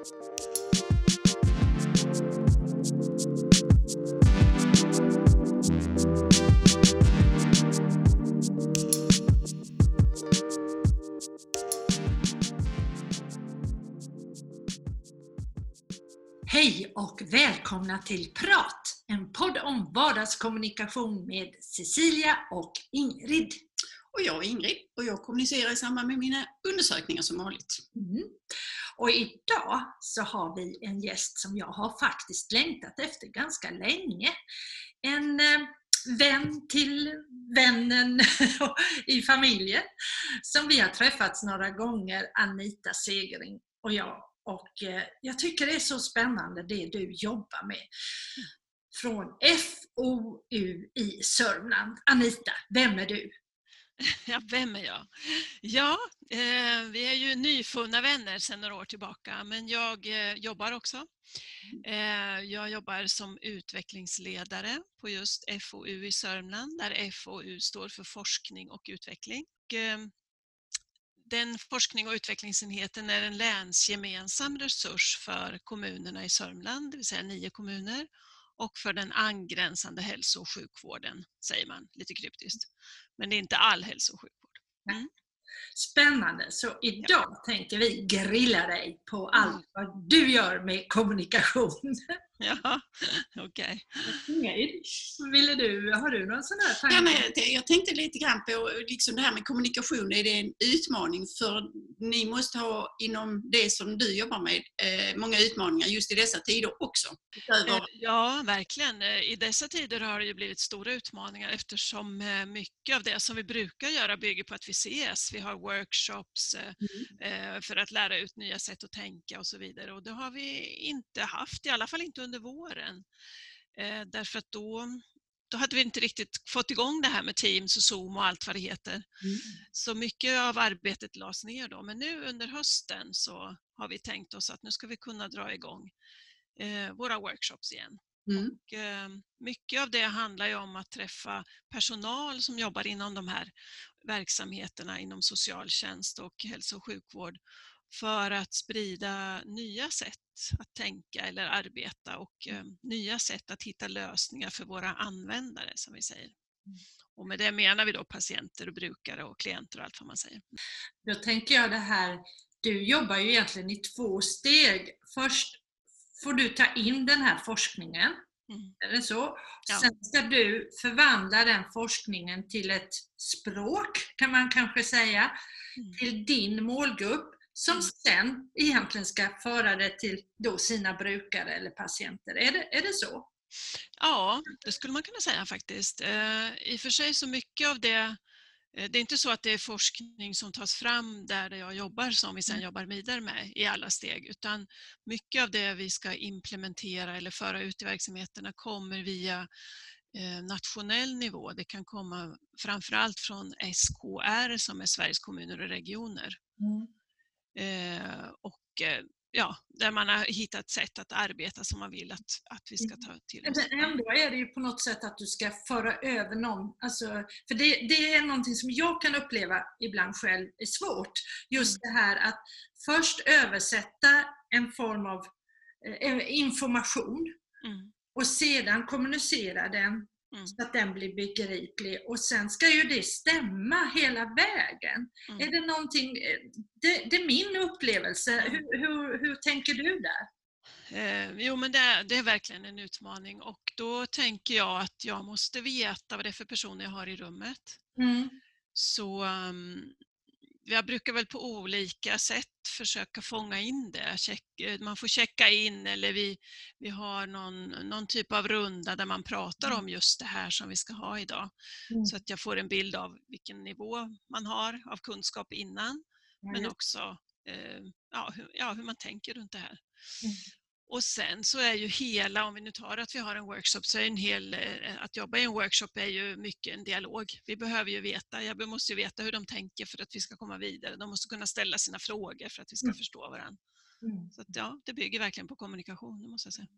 Hej och välkomna till Prat, en podd om vardagskommunikation med Cecilia och Ingrid. Och jag är Ingrid och jag kommunicerar i samband med mina undersökningar som vanligt. Och idag så har vi en gäst som jag har faktiskt längtat efter ganska länge. En vän till vännen i familjen som vi har träffats några gånger, Anita Segering och jag. Och jag tycker det är så spännande det du jobbar med. Från FoU i Sörmland. Anita, vem är du? Ja, vem är jag? Ja, vi är ju nyfunna vänner sedan några år tillbaka, men jag jobbar också. Jag jobbar som utvecklingsledare på just FoU i Sörmland, där FoU står för forskning och utveckling. Den forskning och utvecklingsenheten är en länsgemensam resurs för kommunerna i Sörmland, det vill säga 9 kommuner, och för den angränsande hälso- och sjukvården, säger man lite kryptiskt. Men det är inte all hälso- och sjukvård. Spännande, så idag tänker vi grilla dig på allt vad du gör med kommunikation. Ja, okej. Ingrid, har du någon sån här tanke? Ja, men jag tänkte lite grann på liksom det här med kommunikation. Är det en utmaning? För ni måste ha inom det som du jobbar med många utmaningar just i dessa tider också. Ja, verkligen. I dessa tider har det ju blivit stora utmaningar eftersom mycket av det som vi brukar göra bygger på att vi ses. Vi har workshops för att lära ut nya sätt att tänka och så vidare. Och det har vi inte haft, i alla fall inte under våren. Därför att då hade vi inte riktigt fått igång det här med Teams och Zoom och allt vad det heter. Så mycket av arbetet lades ner då. Men nu under hösten så har vi tänkt oss att nu ska vi kunna dra igång våra workshops igen. Och mycket av det handlar ju om att träffa personal som jobbar inom de här verksamheterna inom socialtjänst och hälso- och sjukvård för att sprida nya sätt att tänka eller arbeta och nya sätt att hitta lösningar för våra användare, som vi säger. Och med det menar vi då patienter och brukare och klienter och allt vad man säger. Då tänker jag det här, du jobbar ju egentligen i 2 steg. Först får du ta in den här forskningen, är det så? Ja. Sen ska du förvandla den forskningen till ett språk, kan man kanske säga, till din målgrupp som sen egentligen ska föra det till då sina brukare eller patienter. Är det så? Ja, det skulle man kunna säga faktiskt. I och för sig så mycket av det är inte så att det är forskning som tas fram där jag jobbar som vi sedan jobbar vidare med i alla steg, utan mycket av det vi ska implementera eller föra ut i verksamheterna kommer via nationell nivå. Det kan komma framförallt från SKR som är Sveriges kommuner och regioner. Där man har hittat sätt att arbeta som man vill att vi ska ta till oss. Men ändå är det ju på något sätt att du ska föra över någon, alltså, för det är någonting som jag kan uppleva ibland själv är svårt. Just det här att först översätta en form av information och sedan kommunicera den så att den blir begriplig, och sen ska ju det stämma hela vägen. Är det någonting, det är min upplevelse. Hur tänker du där? Jo, men det är verkligen en utmaning, och då tänker jag att jag måste veta vad det är för personer jag har i rummet. Så jag brukar väl på olika sätt försöka fånga in det. Man får checka in, eller vi har någon typ av runda där man pratar om just det här som vi ska ha idag. Så att jag får en bild av vilken nivå man har av kunskap innan, men också hur man tänker runt det här. Och sen så är ju om vi nu tar att vi har en workshop, så är att jobba i en workshop är ju mycket en dialog. Vi behöver ju veta, jag måste ju veta hur de tänker för att vi ska komma vidare. De måste kunna ställa sina frågor för att vi ska förstå varandra. Så att, det bygger verkligen på kommunikation, det måste jag säga.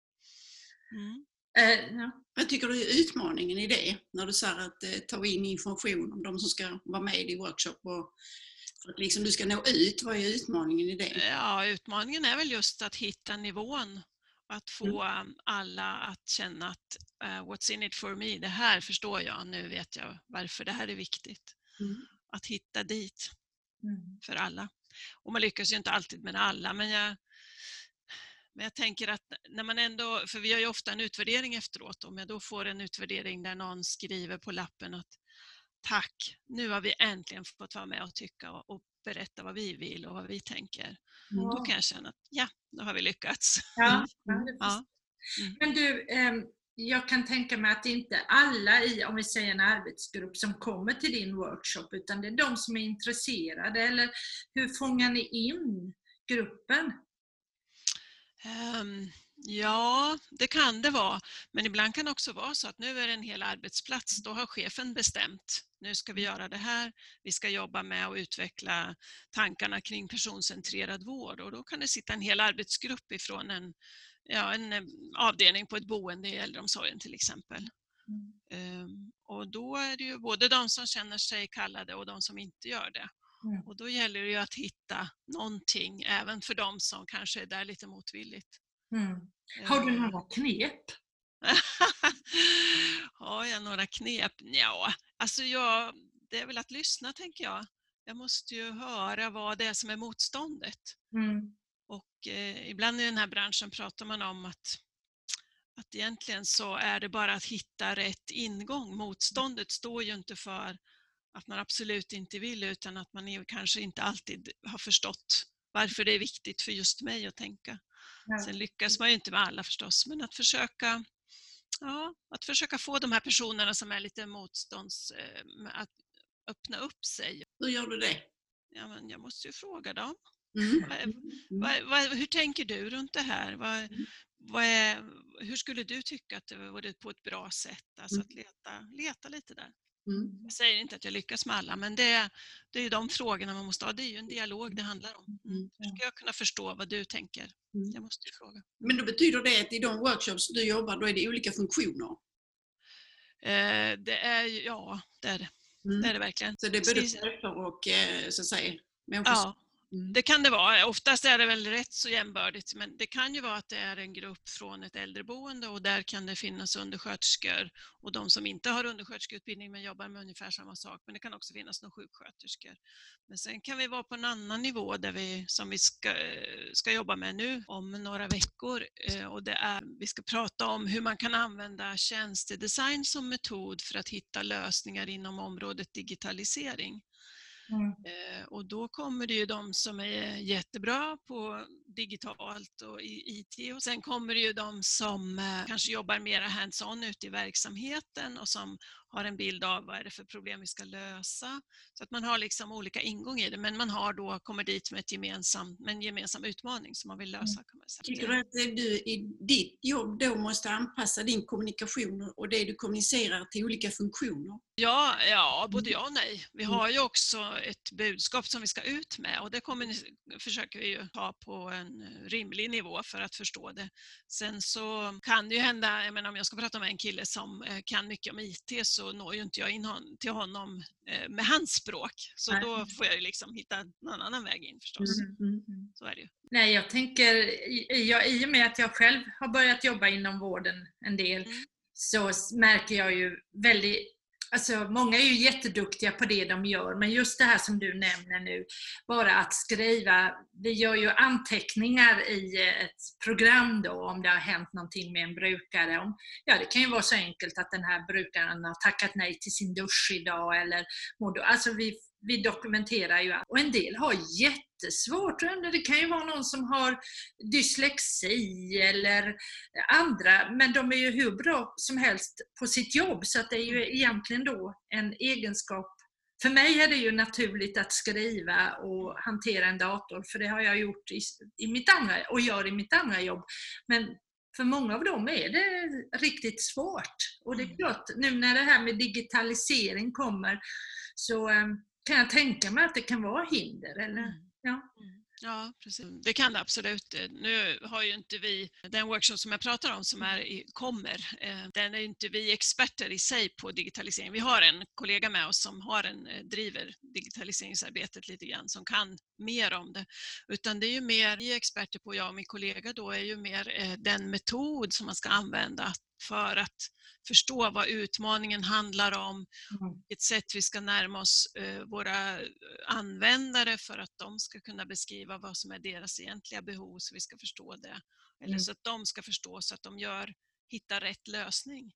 Vad tycker du är utmaningen i det? När du säger att ta in information om de som ska vara med i workshop och För att liksom du ska nå ut, vad är utmaningen i det? Ja, utmaningen är väl just att hitta nivån. Att få alla att känna att what's in it for me, det här förstår jag, nu vet jag varför det här är viktigt. Att hitta dit för alla. Och man lyckas ju inte alltid med alla, men jag tänker att när man ändå, för vi har ju ofta en utvärdering efteråt, om jag då får en utvärdering där någon skriver på lappen att tack, nu har vi äntligen fått vara med och tycka och berätta vad vi vill och vad vi tänker. Då kan jag känna att ja, då har vi lyckats. Ja, Ja. Men du, jag kan tänka mig att det inte är alla i, om vi säger en arbetsgrupp, som kommer till din workshop, utan det är de som är intresserade, eller hur fångar ni in gruppen? Ja, det kan det vara. Men ibland kan det också vara så att nu är det en hel arbetsplats. Då har chefen bestämt. Nu ska vi göra det här. Vi ska jobba med att utveckla tankarna kring personcentrerad vård. Och då kan det sitta en hel arbetsgrupp ifrån en avdelning på ett boende i äldreomsorgen till exempel. Och då är det ju både de som känner sig kallade och de som inte gör det. Och då gäller det ju att hitta någonting även för de som kanske är där lite motvilligt. Har du några knep? Har jag några knep? Ja, alltså det är väl att lyssna, tänker jag. Jag måste ju höra vad det är som är motståndet. Och ibland i den här branschen pratar man om att egentligen så är det bara att hitta rätt ingång. Motståndet står ju inte för att man absolut inte vill, utan att man kanske inte alltid har förstått varför det är viktigt för just mig att tänka. Sen lyckas man ju inte med alla förstås, men att försöka få de här personerna som är lite att öppna upp sig. Hur gör du det? Ja, men jag måste ju fråga dem. Hur tänker du runt det här? Hur skulle du tycka att det vore på ett bra sätt? Alltså att leta lite där. Jag säger inte att jag lyckas med alla, men det är ju de frågorna man måste ha. Det är ju en dialog det handlar om. Ska jag kunna förstå vad du tänker? Jag måste ju fråga. Men då betyder det att i de workshops du jobbar, då är det olika funktioner? Det är det. Det är det verkligen. Så det är både chefer och så att säga människor? Ja. Det kan det vara. Oftast är det väl rätt så jämbördigt, men det kan ju vara att det är en grupp från ett äldreboende och där kan det finnas undersköterskor och de som inte har undersköterskeutbildning men jobbar med ungefär samma sak, men det kan också finnas några sjuksköterskor. Men sen kan vi vara på en annan nivå som vi ska jobba med nu om några veckor, och det är vi ska prata om hur man kan använda tjänstedesign som metod för att hitta lösningar inom området digitalisering. Och då kommer det ju de som är jättebra på digitalt och IT, och sen kommer det ju de som kanske jobbar mer hands-on ute i verksamheten och som har en bild av vad är det för problem vi ska lösa. Så att man har liksom olika ingång i det, men man kommer dit med en gemensam utmaning som man vill lösa. Kan man säga. Tycker du att du i ditt jobb då måste anpassa din kommunikation och det du kommunicerar till olika funktioner? Ja, både ja och nej. Vi har ju också ett budskap som vi ska ut med och det försöker vi ju ha på en rimlig nivå för att förstå det. Sen så kan det ju hända, jag menar om jag ska prata med en kille som kan mycket om IT så når ju inte jag in till honom med hans språk. Så då får jag ju liksom hitta någon annan väg in förstås. Så är det ju. Nej, jag tänker, i och med att jag själv har börjat jobba inom vården en del så märker jag ju alltså många är ju jätteduktiga på det de gör, men just det här som du nämner nu, bara att skriva, vi gör ju anteckningar i ett program då om det har hänt någonting med en brukare. Det kan ju vara så enkelt att den här brukaren har tackat nej till sin dusch idag eller alltså vi dokumenterar ju allt. Och en del har jättesvårt. Det kan ju vara någon som har dyslexi eller andra, men de är ju hur bra som helst på sitt jobb, så att det är ju egentligen då en egenskap. För mig är det ju naturligt att skriva och hantera en dator, för det har jag gjort i mitt andra och gör i mitt andra jobb. Men för många av dem är det riktigt svårt. Och det är klart, nu när det här med digitalisering kommer så kan jag tänka mig att det kan vara hinder. Eller? Ja. Ja, precis. Det kan det absolut. Nu har ju inte vi, den workshop som jag pratar om som den är inte vi experter i sig på digitalisering. Vi har en kollega med oss som driver digitaliseringsarbetet lite grann, som kan mer om det. Utan det är ju mer, vi är experter på, jag och min kollega då, är ju mer den metod som man ska använda för att förstå vad utmaningen handlar om, ett sätt vi ska närma oss våra användare för att de ska kunna beskriva vad som är deras egentliga behov, så vi ska förstå det. Eller så att de ska förstå, så att de hittar rätt lösning.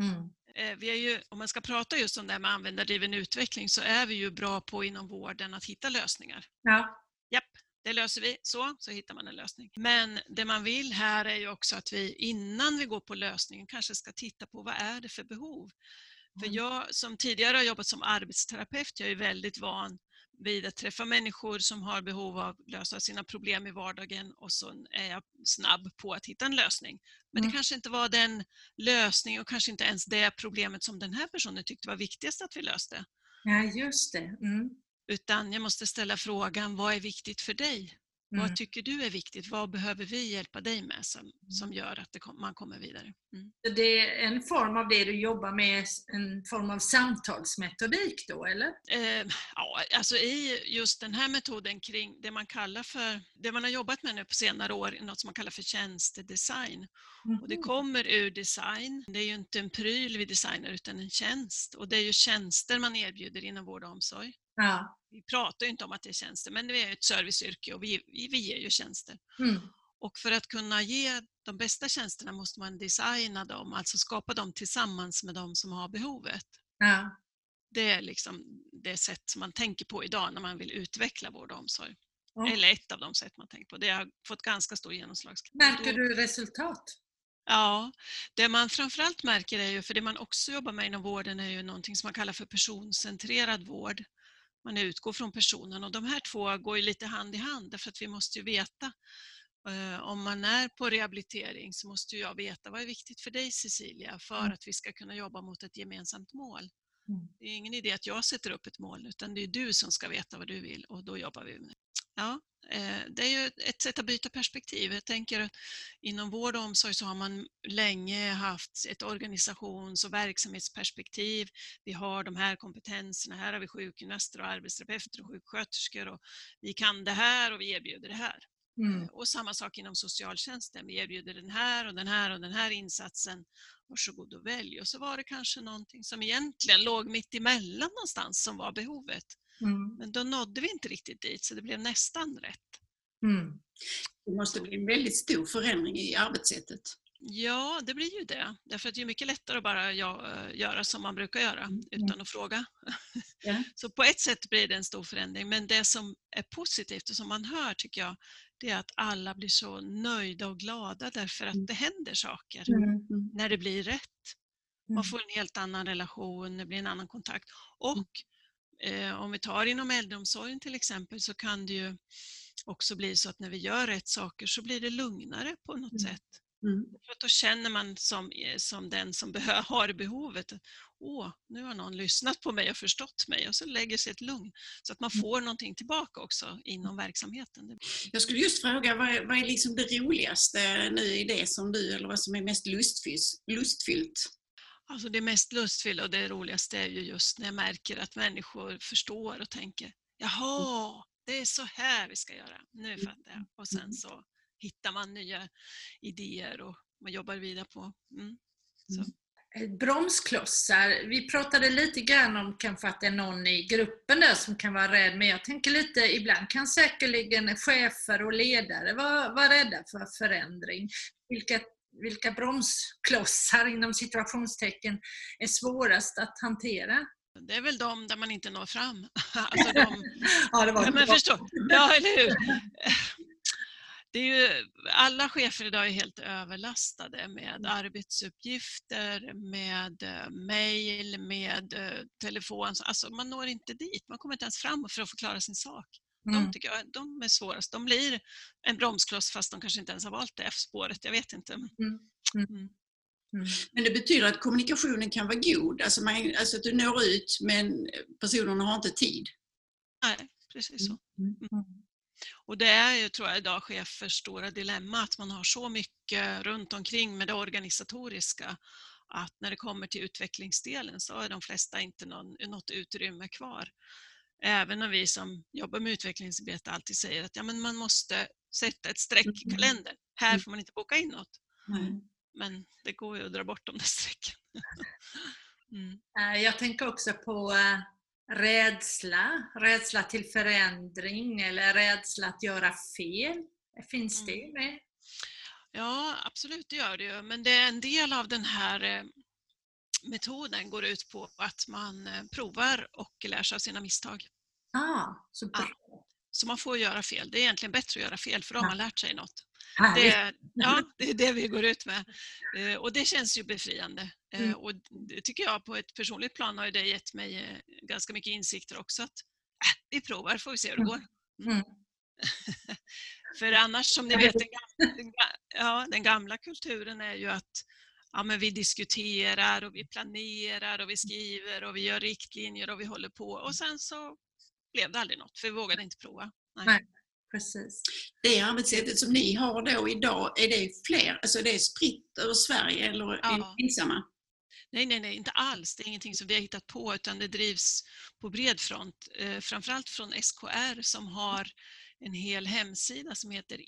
Vi är ju, om man ska prata just om det här med användardriven utveckling, så är vi ju bra på inom vården att hitta lösningar. Ja. Japp. Det löser vi, så hittar man en lösning. Men det man vill här är ju också att vi, innan vi går på lösningen, kanske ska titta på vad är det för behov. För jag som tidigare har jobbat som arbetsterapeut, jag är väldigt van vid att träffa människor som har behov av att lösa sina problem i vardagen, och så är jag snabb på att hitta en lösning. Men det kanske inte var den lösning och kanske inte ens det problemet som den här personen tyckte var viktigast att vi löste. Ja, just det. Utan jag måste ställa frågan, vad är viktigt för dig? Vad tycker du är viktigt? Vad behöver vi hjälpa dig med som gör att man kommer vidare? Det är en form av det du jobbar med, en form av samtalsmetodik då, eller? Ja, alltså i just den här metoden kring det man kallar för, det man har jobbat med nu på senare år, något som man kallar för tjänstedesign. Och det kommer ur design. Det är ju inte en pryl vi designar utan en tjänst. Och det är ju tjänster man erbjuder inom vård och omsorg. Ja. Vi pratar ju inte om att det är tjänster, men det är ett serviceyrke och vi ger ju tjänster. Och för att kunna ge de bästa tjänsterna måste man designa dem, alltså skapa dem tillsammans med de som har behovet. Ja. Det är liksom det sätt som man tänker på idag när man vill utveckla vård och omsorg. Eller ett av de sätt man tänker på. Det har fått ganska stor genomslagskraft. Märker du resultat? Ja, det man framförallt märker är ju, för det man också jobbar med inom vården är ju någonting som man kallar för personcentrerad vård. Man utgår från personen, och de här två går ju lite hand i hand, därför att vi måste ju veta, om man är på rehabilitering så måste jag veta vad är viktigt för dig, Cecilia, för att vi ska kunna jobba mot ett gemensamt mål. Det är ingen idé att jag sätter upp ett mål, utan det är du som ska veta vad du vill, och då jobbar vi med det. Ja, det är ju ett sätt att byta perspektiv. Jag tänker att inom vård och omsorg så har man länge haft ett organisations- och verksamhetsperspektiv. Vi har de här kompetenserna, här har vi sjukgymnaster och arbetsterapeuter och sjuksköterskor, och vi kan det här och vi erbjuder det här. Och samma sak inom socialtjänsten, vi erbjuder den här och den här och den här insatsen, varsågod och välj. Och så var det kanske någonting som egentligen låg mitt emellan någonstans som var behovet. Men då nådde vi inte riktigt dit, så det blev nästan rätt. Det måste bli en väldigt stor förändring i arbetssättet. Ja, det blir ju det. Därför att det är mycket lättare att bara göra som man brukar göra utan att fråga. Ja. Så på ett sätt blir det en stor förändring. Men det som är positivt och som man hör, tycker jag, det är att alla blir så nöjda och glada därför att det händer saker när det blir rätt. Man får en helt annan relation, det blir en annan kontakt. Och om vi tar inom äldreomsorgen till exempel, så kan det ju också bli så att när vi gör rätt saker så blir det lugnare på något sätt. För att då känner man som den som har behovet, nu har någon lyssnat på mig och förstått mig, och så lägger sig ett lugn, så att man får någonting tillbaka också inom verksamheten. Jag skulle just fråga, vad är liksom det roligaste nu i det som du, eller vad som är mest lustfyllt? Alltså det mest lustfyllda och det roligaste är ju just när jag märker att människor förstår och tänker, jaha, det är så här vi ska göra, nu fattar jag. Och sen så hittar man nya idéer och man jobbar vidare på. Så. Bromsklossar, vi pratade lite grann om kanske att det är någon i gruppen där som kan vara rädd, men jag tänker lite, ibland kan säkerligen chefer och ledare vara rädda för förändring. Vilka bromsklossar inom situationstecken är svårast att hantera? Det är väl de där man inte når fram. Alltså de, ja, det var men förstå. Ja, eller hur? Det är ju, alla chefer idag är helt överlastade med arbetsuppgifter, med mejl, med telefon. Alltså man når inte dit, man kommer inte ens fram för att förklara sin sak. De tycker jag, de är svårast. De blir en bromskloss fast de kanske inte ens har valt det F-spåret, jag vet inte. Men det betyder att kommunikationen kan vara god, alltså att du når ut, men personerna har inte tid. Nej, precis så. Och det är ju, tror jag, idag chefers stora dilemma att man har så mycket runt omkring med det organisatoriska att när det kommer till utvecklingsdelen så är de flesta inte något utrymme kvar. Även om vi som jobbar med utvecklingsarbete alltid säger att men man måste sätta ett streck i kalendern. Här får man inte boka in något. Men det går ju att dra bort de där strecken. Jag tänker också på rädsla till förändring eller rädsla att göra fel. Finns det med? Ja, absolut, det gör det ju. Men det är en del av den här metoden går ut på att man provar och lär sig av sina misstag. Så bra. Så man får göra fel. Det är egentligen bättre att göra fel för då har man lärt sig något. Det är det vi går ut med. Och det känns ju befriande. Och det tycker jag på ett personligt plan har det gett mig ganska mycket insikter också. Att vi provar, får vi se hur det går. För annars, som ni vet, den gamla kulturen är ju att men vi diskuterar och vi planerar och vi skriver och vi gör riktlinjer och vi håller på. Och sen så blev det aldrig något, för vi vågade inte prova. Nej, precis. Det arbetssättet som ni har då idag, är det fler? Alltså det är spritt över Sverige eller är det ensamma? Nej, inte alls. Det är ingenting som vi har hittat på utan det drivs på bred front. Framförallt från SKR som har en hel hemsida som heter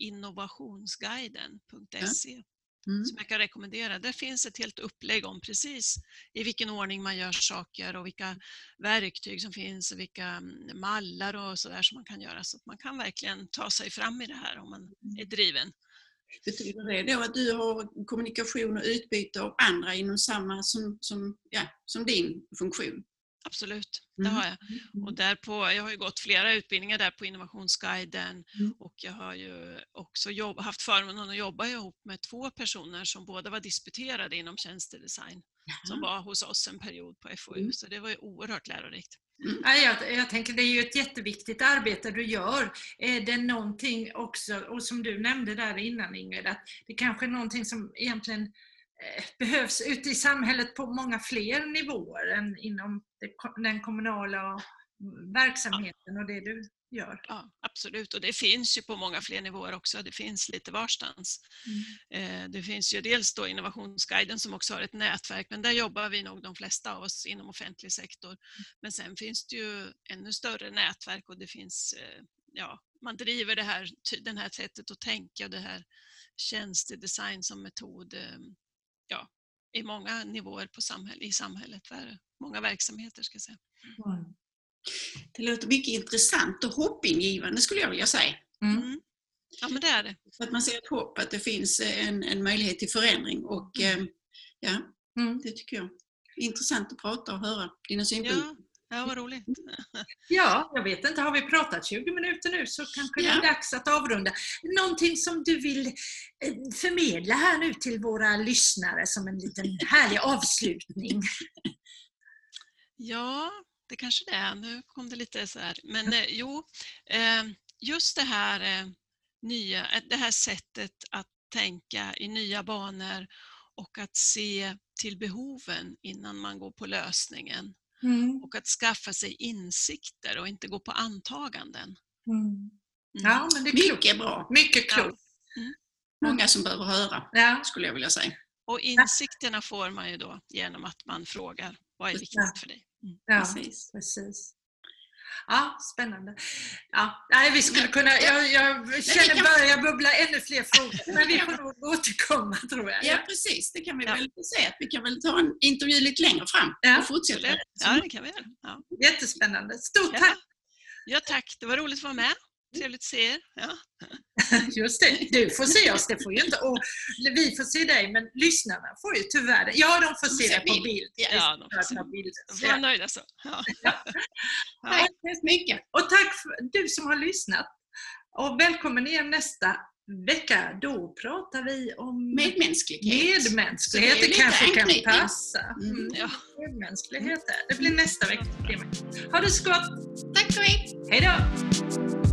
innovationsguiden.se. Som jag kan rekommendera. Där finns ett helt upplägg om precis i vilken ordning man gör saker och vilka verktyg som finns och vilka mallar och sådär som man kan göra. Så att man kan verkligen ta sig fram i det här om man är driven. Betyder det då att du har kommunikation och utbyte av andra inom samma som din funktion? Absolut, det har jag. Och jag har ju gått flera utbildningar där på Innovationsguiden och jag har ju också haft förmånen att jobba ihop med 2 personer som båda var disputerade inom tjänstedesign som var hos oss en period på FoU, så det var ju oerhört lärorikt. Jag tänker det är ju ett jätteviktigt arbete du gör. Är det någonting också, och som du nämnde där innan Ingrid, att det kanske är någonting som egentligen behövs ute i samhället på många fler nivåer än inom den kommunala verksamheten och det du gör. Ja, absolut. Och det finns ju på många fler nivåer också. Det finns lite varstans. Det finns ju dels då Innovationsguiden som också har ett nätverk, men där jobbar vi nog de flesta av oss inom offentlig sektor. Men sen finns det ju ännu större nätverk och det finns, man driver den här sättet att tänka och det här tjänstedesign som metod i många nivåer i samhället, många verksamheter ska jag säga. Det låter mycket intressant och hoppingivande skulle jag vilja säga. Ja, men det är det. För att man ser ett hopp att det finns en möjlighet till förändring och det tycker jag. Intressant att prata och höra dina synpunkter. Ja, vad roligt. Ja, jag vet inte, har vi pratat 20 minuter nu så kanske det är dags att avrunda. Någonting som du vill förmedla här nu till våra lyssnare som en liten härlig avslutning? Ja, det kanske det är. Nu kom det lite så här. Men just det här det här sättet att tänka i nya banor och att se till behoven innan man går på lösningen. Och att skaffa sig insikter och inte gå på antaganden. Ja, men det är mycket bra. Mycket klokt. Många som behöver höra, skulle jag vilja säga. Och insikterna får man ju då genom att man frågar vad är viktigt för dig. Precis. Ja, spännande. Vi skulle kunna, jag känner börja bubbla ännu fler frågor, men vi får nog återkomma tror jag. Ja, precis. Det kan vi väl säga att vi kan väl ta en intervju lite längre fram och fortsätta. Ja, det kan vi göra. Ja. Jättespännande. Stort tack! Ja, tack. Det var roligt att vara med. Trevligt att se er. Ja. Just det, du får se oss, det får ju inte, och vi får se dig, men lyssnarna får ju tyvärr, de får se dig på bild. Ja, de får vara nöjda så. Tack så mycket. Och tack för du som har lyssnat. Och välkommen igen nästa vecka. Då pratar vi om medmänsklighet. Det kanske kan passa. Medmänsklighet. Det blir nästa vecka. Ha det så gott. Tack och hej. Hej då.